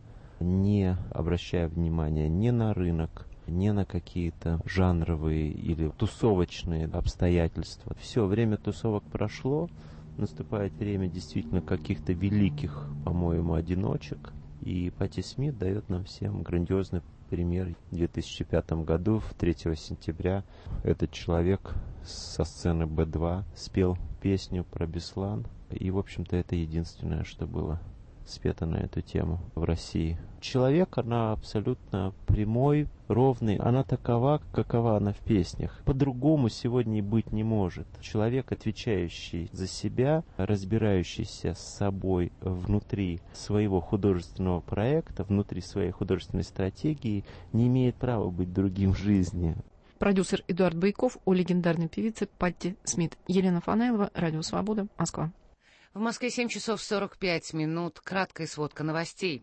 не обращая внимания ни на рынок, ни на какие-то жанровые или тусовочные обстоятельства. Все, время тусовок прошло, наступает время действительно каких-то великих, по-моему, одиночек, и Патти Смит дает нам всем грандиозный пример. В две тысячи пятом году, третьего сентября, этот человек со сцены Бэ два спел песню про Беслан. И, в общем-то, это единственное, что было спето на эту тему в России. Человек, она абсолютно прямой, ровный. Она такова, какова она в песнях. По-другому сегодня и быть не может. Человек, отвечающий за себя, разбирающийся с собой внутри своего художественного проекта, внутри своей художественной стратегии, не имеет права быть другим в жизни. Продюсер Эдуард Байков о легендарной певице Патти Смит. Елена Фанайлова, Радио Свобода, Москва. В Москве семь часов сорок пять минут. Краткая сводка новостей.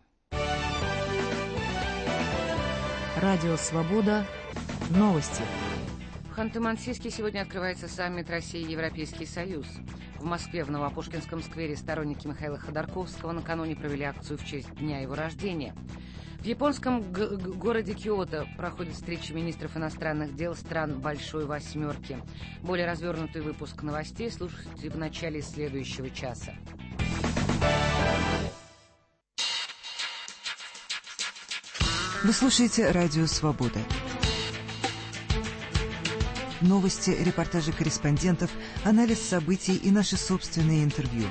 Радио Свобода. Новости. В Ханты-Мансийске сегодня открывается саммит России и Европейский Союз. В Москве в Новопушкинском сквере сторонники Михаила Ходорковского накануне провели акцию в честь дня его рождения. В японском г- г- городе Киото проходит встреча министров иностранных дел стран Большой Восьмерки. Более развернутый выпуск новостей слушайте в начале следующего часа. Вы слушаете Радио Свобода. новости, репортажи корреспондентов, анализ событий и наши собственные интервью.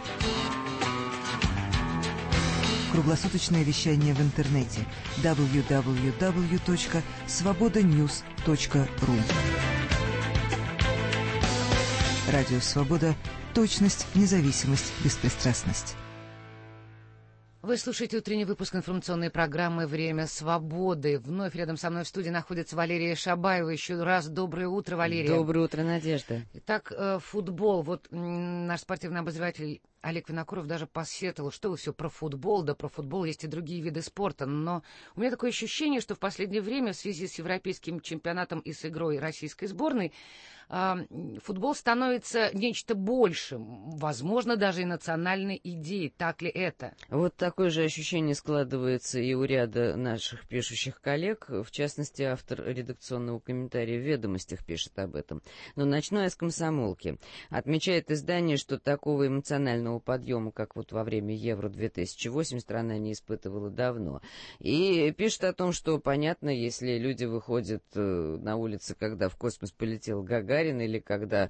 Круглосуточное вещание в интернете дабл ю дабл ю дабл ю точка свобода ньюс точка ру. Радио «Свобода». Точность, независимость, беспристрастность. Вы слушаете утренний выпуск информационной программы «Время свободы». Вновь рядом со мной в студии находится Валерия Шабаева. Еще раз доброе утро, Валерия. Доброе утро, Надежда. Итак, футбол. Вот наш спортивный обозреватель Олег Винокуров даже посетовал, что вы все про футбол, да про футбол есть и другие виды спорта. Но у меня такое ощущение, что в последнее время в связи с европейским чемпионатом и с игрой российской сборной футбол становится нечто большим, возможно, даже и национальной идеей. Так ли это? Вот такое же ощущение складывается и у ряда наших пишущих коллег. В частности, автор редакционного комментария в «Ведомостях» пишет об этом. Но начну я с «Комсомолки». Отмечает издание, что такого эмоционального подъема, как вот во время Евро-две тысячи восемь, страна не испытывала давно. И пишет о том, что понятно, если люди выходят на улицы, когда в космос полетел Гагарин, или когда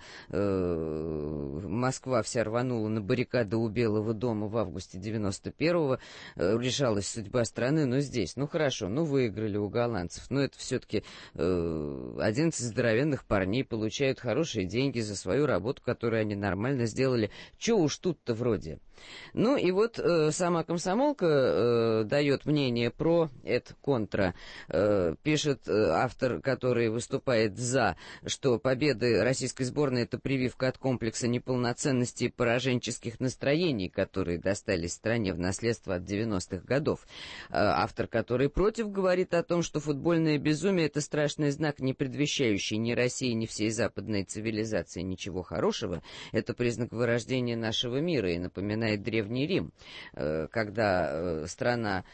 э, Москва вся рванула на баррикады у Белого дома в августе девяносто первого, э, решалась судьба страны, но здесь, ну хорошо, ну выиграли у голландцев, но это все-таки э, одиннадцать здоровенных парней получают хорошие деньги за свою работу, которую они нормально сделали. Че уж тут-то вроде. Ну и вот э, сама «Комсомолка» э, дает мнение про это контра. Э, пишет э, автор, который выступает за, что победы российской сборной — это прививка от комплекса неполноценности и пораженческих настроений, которые достались стране в наследство от девяностых годов. Э, автор, который против, говорит о том, что футбольное безумие — это страшный знак, не предвещающий ни России, ни всей западной цивилизации ничего хорошего. Это признак вырождения нашего мира и напоминает Древний Рим, когда страна,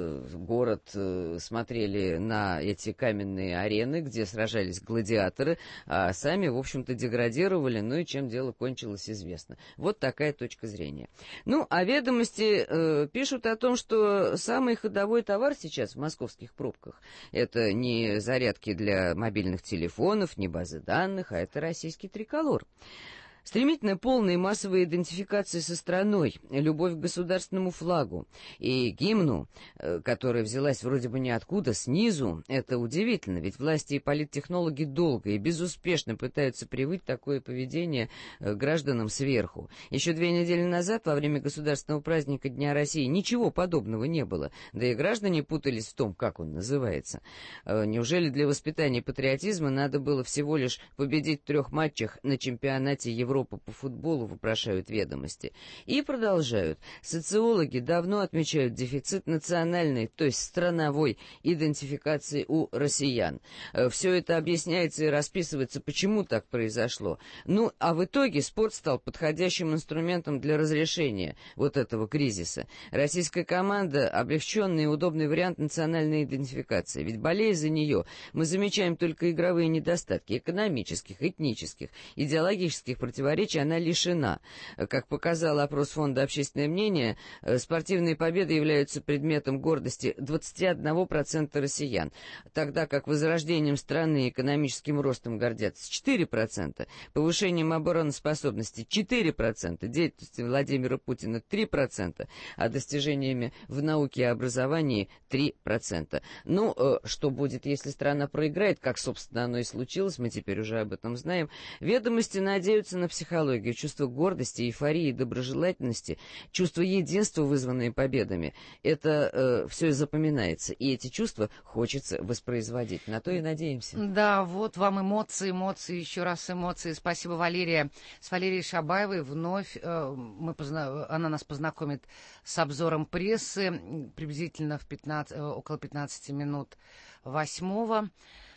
город смотрели на эти каменные арены, где сражались гладиаторы, а сами, в общем-то, деградировали, ну и чем дело кончилось, известно. Вот такая точка зрения. Ну, а «Ведомости» пишут о том, что самый ходовой товар сейчас в московских пробках — это не зарядки для мобильных телефонов, не базы данных, а это российский триколор. Стремительная полная и массовая идентификация со страной, любовь к государственному флагу и гимну, которая взялась вроде бы ниоткуда, снизу, это удивительно, ведь власти и политтехнологи долго и безуспешно пытаются привить такое поведение гражданам сверху. Еще две недели назад, во время государственного праздника Дня России, ничего подобного не было, да и граждане путались в том, как он называется. Неужели для воспитания патриотизма надо было всего лишь победить в трех матчах на чемпионате Европы по футболу, вопрошают «Ведомости». И продолжают. Социологи давно отмечают дефицит национальной, то есть страновой идентификации у россиян. Все это объясняется и расписывается, почему так произошло. Ну, а в итоге спорт стал подходящим инструментом для разрешения вот этого кризиса. Российская команда — облегченный и удобный вариант национальной идентификации. Ведь, болея за нее, мы замечаем только игровые недостатки экономических, этнических, идеологических противоречий она лишена. Как показал опрос Фонда «Общественное мнение», спортивные победы являются предметом гордости двадцати одного процента россиян, тогда как возрождением страны и экономическим ростом гордятся четыре процента, повышением обороноспособности четыре процента, деятельностью Владимира Путина три процента, а достижениями в науке и образовании три процента. Ну, что будет, если страна проиграет, как, собственно, оно и случилось, мы теперь уже об этом знаем. «Ведомости» надеются на психологию, чувство гордости, эйфории, доброжелательности, чувство единства, вызванное победами. Это э, все запоминается, и эти чувства хочется воспроизводить. На то и надеемся. Да, вот вам эмоции, эмоции, еще раз эмоции. Спасибо, Валерия. С Валерией Шабаевой вновь э, мы позна... она нас познакомит с обзором прессы приблизительно в пятнадцать, э, около пятнадцати минут восьмого.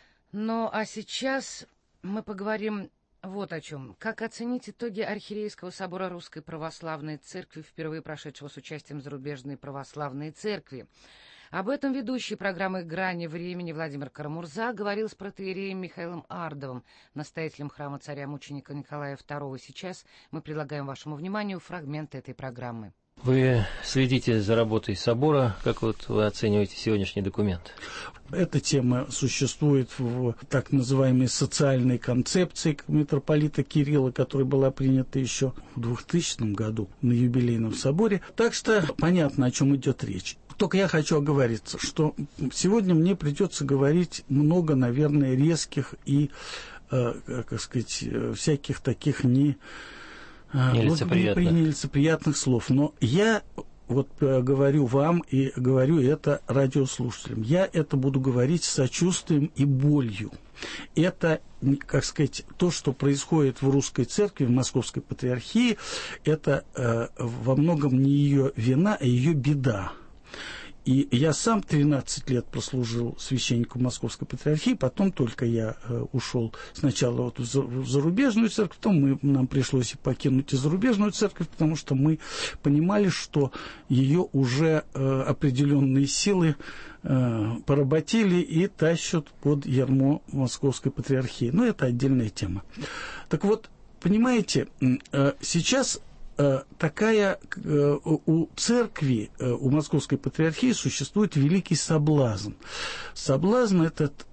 Ну, а сейчас мы поговорим вот о чем. Как оценить итоги Архиерейского собора Русской Православной Церкви, впервые прошедшего с участием зарубежной православной церкви? Об этом ведущий программы «Грани времени» Владимир Карамурза говорил с протоиереем Михаилом Ардовым, настоятелем храма царя-мученика Николая второго. Сейчас мы предлагаем вашему вниманию фрагмент этой программы. Вы следите за работой собора. Как вот вы оцениваете сегодняшний документ? Эта тема существует в так называемой социальной концепции митрополита Кирилла, которая была принята еще в двухтысячном году на юбилейном соборе. Так что понятно, о чем идет речь. Только я хочу оговориться, что сегодня мне придется говорить много, наверное, резких и, э, как сказать, всяких таких не, нелицеприятных. нелицеприятных слов. Но я вот говорю вам и говорю это радиослушателям. Я это буду говорить с сочувствием и болью. Это, как сказать, то, что происходит в русской церкви, в Московской патриархии, это э, во многом не ее вина, а ее беда. И я сам тринадцать лет прослужил священником Московской патриархии, потом только я э, ушел сначала вот в, за, в зарубежную церковь, потом мы, нам пришлось покинуть и зарубежную церковь, потому что мы понимали, что ее уже э, определенные силы э, поработили и тащат под ярмо Московской патриархии. Но это отдельная тема. Так вот, понимаете, э, сейчас... такая у церкви, у Московской патриархии существует великий соблазн. Соблазн этот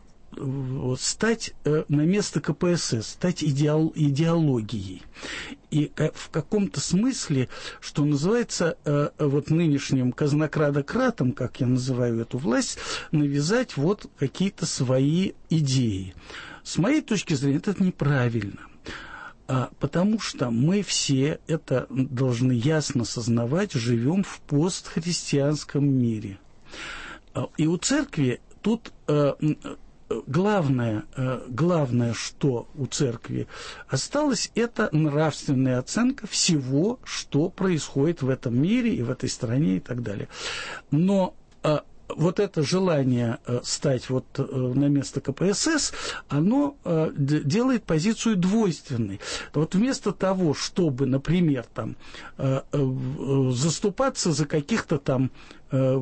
стать на место ка пэ эс эс, стать идеол, идеологией. И в каком-то смысле, что называется, вот нынешним казнокрадократам, как я называю эту власть, навязать вот какие-то свои идеи. С моей точки зрения, это неправильно. А, потому что мы все, это должны ясно сознавать, живем в постхристианском мире. А, и у церкви тут а, главное, а, главное, что у церкви осталось, это нравственная оценка всего, что происходит в этом мире и в этой стране и так далее. Но а, вот это желание э, стать вот э, на место ка пэ эс эс, оно э, д- делает позицию двойственной. Вот вместо того, чтобы, например, там, э, э, заступаться за каких-то там э,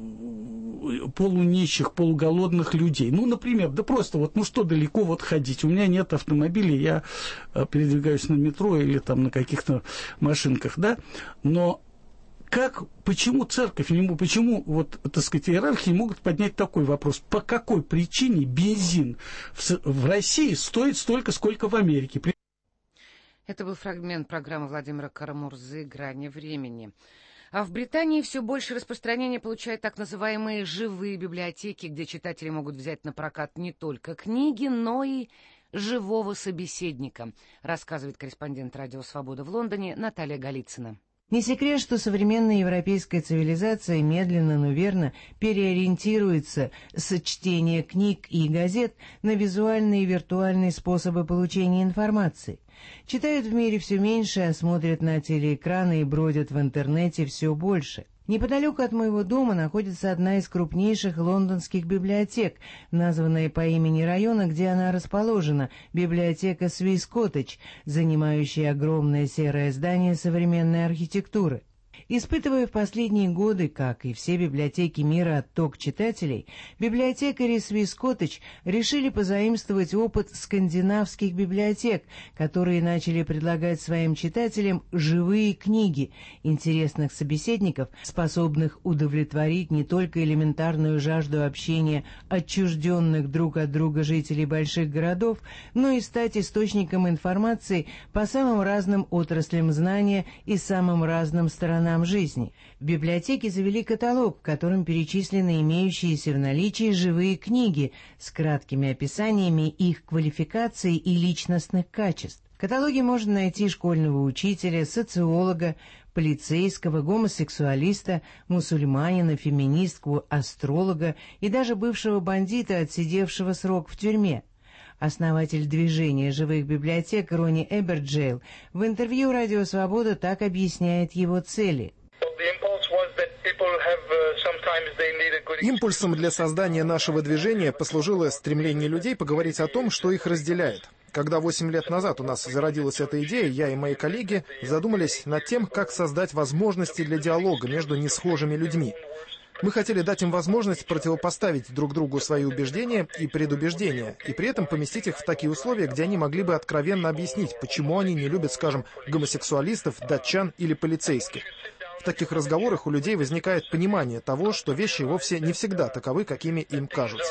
полунищих, полуголодных людей. Ну, например, да просто вот, ну что далеко вот ходить? У меня нет автомобиля, я э, передвигаюсь на метро или там на каких-то машинках, да? Но как, почему церковь, почему, вот, так сказать, иерархии могут поднять такой вопрос? По какой причине бензин в, в России стоит столько, сколько в Америке? Это был фрагмент программы Владимира Карамурзы «Грани времени». А в Британии все больше распространения получают так называемые живые библиотеки, где читатели могут взять на прокат не только книги, но и живого собеседника, рассказывает корреспондент «Радио Свобода» в Лондоне Наталья Голицына. Не секрет, что современная европейская цивилизация медленно, но верно переориентируется с чтения книг и газет на визуальные и виртуальные способы получения информации. Читают в мире все меньше, а смотрят на телеэкраны и бродят в интернете все больше. Неподалеку от моего дома находится одна из крупнейших лондонских библиотек, названная по имени района, где она расположена, библиотека Swiss Cottage, занимающая огромное серое здание современной архитектуры. Испытывая в последние годы, как и все библиотеки мира, отток читателей, библиотекари Swiss Cottage решили позаимствовать опыт скандинавских библиотек, которые начали предлагать своим читателям живые книги, интересных собеседников, способных удовлетворить не только элементарную жажду общения отчужденных друг от друга жителей больших городов, но и стать источником информации по самым разным отраслям знания и самым разным сторонам жизни. В библиотеке завели каталог, в котором перечислены имеющиеся в наличии живые книги с краткими описаниями их квалификаций и личностных качеств. В каталоге можно найти школьного учителя, социолога, полицейского, гомосексуалиста, мусульманина, феминистку, астролога и даже бывшего бандита, отсидевшего срок в тюрьме. Основатель движения живых библиотек Ронни Эберджейл в интервью «Радио Свобода» так объясняет его цели. Импульсом для создания нашего движения послужило стремление людей поговорить о том, что их разделяет. Когда восемь лет назад у нас зародилась эта идея, я и мои коллеги задумались над тем, как создать возможности для диалога между несхожими людьми. Мы хотели дать им возможность противопоставить друг другу свои убеждения и предубеждения, и при этом поместить их в такие условия, где они могли бы откровенно объяснить, почему они не любят, скажем, гомосексуалистов, датчан или полицейских. В таких разговорах у людей возникает понимание того, что вещи вовсе не всегда таковы, какими им кажутся.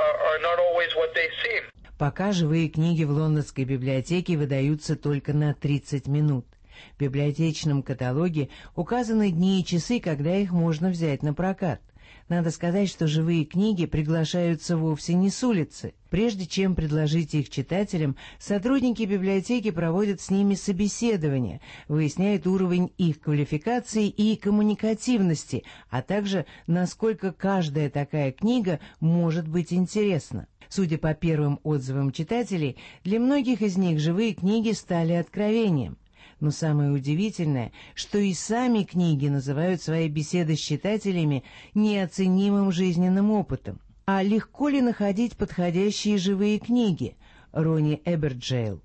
Пока живые книги в лондонской библиотеке выдаются только на тридцать минут. В библиотечном каталоге указаны дни и часы, когда их можно взять на прокат. Надо сказать, что живые книги приглашаются вовсе не с улицы. Прежде чем предложить их читателям, сотрудники библиотеки проводят с ними собеседование, выясняют уровень их квалификации и коммуникативности, а также насколько каждая такая книга может быть интересна. Судя по первым отзывам читателей, для многих из них живые книги стали откровением. Но самое удивительное, что и сами книги называют свои беседы с читателями неоценимым жизненным опытом. А легко ли находить подходящие живые книги? Ронни Эберджейл.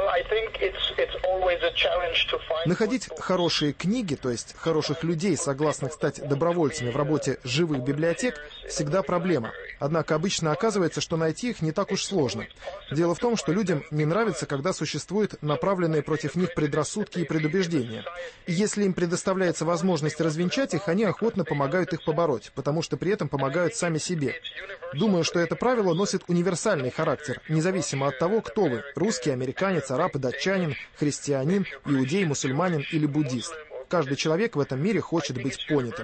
Находить хорошие книги, то есть хороших людей, согласных стать добровольцами в работе живых библиотек, всегда проблема. Однако обычно оказывается, что найти их не так уж сложно. Дело в том, что людям не нравится, когда существуют направленные против них предрассудки и предубеждения. И если им предоставляется возможность развенчать их, они охотно помогают их побороть, потому что при этом помогают сами себе. Думаю, что это правило носит универсальный характер, независимо от того, кто вы – русский, американец, араб и датчанин, христианин, иудей, мусульманин или буддист. Каждый человек в этом мире хочет быть понятым.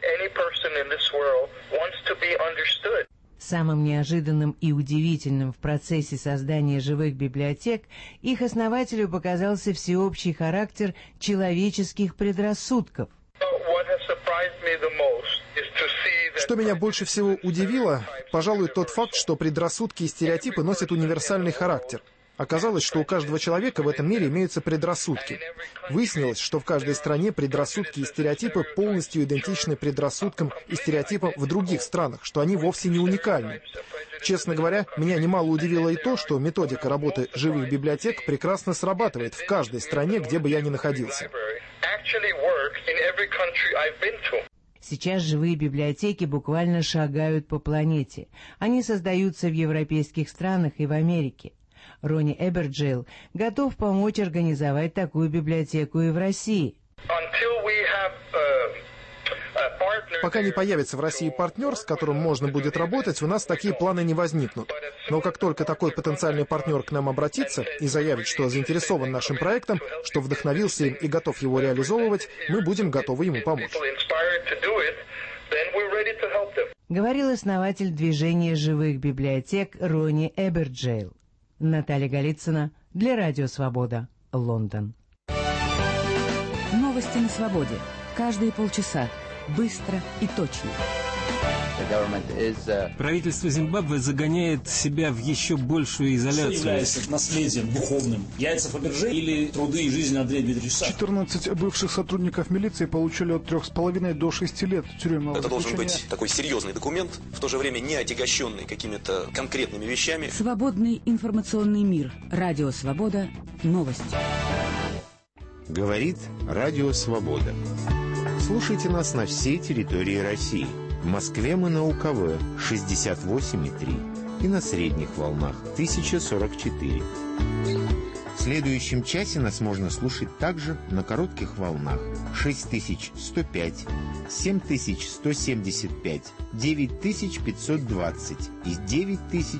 Самым неожиданным и удивительным в процессе создания живых библиотек их основателю показался всеобщий характер человеческих предрассудков. Что меня больше всего удивило, пожалуй, тот факт, что предрассудки и стереотипы носят универсальный характер. Оказалось, что у каждого человека в этом мире имеются предрассудки. Выяснилось, что в каждой стране предрассудки и стереотипы полностью идентичны предрассудкам и стереотипам в других странах, что они вовсе не уникальны. Честно говоря, меня немало удивило и то, что методика работы живых библиотек прекрасно срабатывает в каждой стране, где бы я ни находился. Сейчас живые библиотеки буквально шагают по планете. Они создаются в европейских странах и в Америке. Ронни Эберджейл готов помочь организовать такую библиотеку и в России. Пока не появится в России партнер, с которым можно будет работать, у нас такие планы не возникнут. Но как только такой потенциальный партнер к нам обратится и заявит, что заинтересован нашим проектом, что вдохновился им и готов его реализовывать, мы будем готовы ему помочь. Говорил основатель движения живых библиотек Ронни Эберджейл. Наталья Голицына для Радио Свобода, Лондон. Новости на свободе. Каждые полчаса. Быстро и точно. Правительство Зимбабве загоняет себя в еще большую изоляцию. Что является наследием духовным? Яйца Фаберже или труды и жизнь Андрея Дмитриевича? четырнадцать бывших сотрудников милиции получили от трех с половиной до шести лет тюремного Это заключения. должен быть такой серьезный документ, в то же время не отягощенный какими-то конкретными вещами. Свободный информационный мир. Радио Свобода. Новости. Говорит Радио Свобода. Слушайте нас на всей территории России. В Москве мы на УКВ шестьдесят восемь и три и на средних волнах тысяча сорок четыре. В следующем часе нас можно слушать также на коротких волнах шесть тысяч сто пять, семь тысяч сто семьдесят пять, девять тысяч пятьсот двадцать и девять тысяч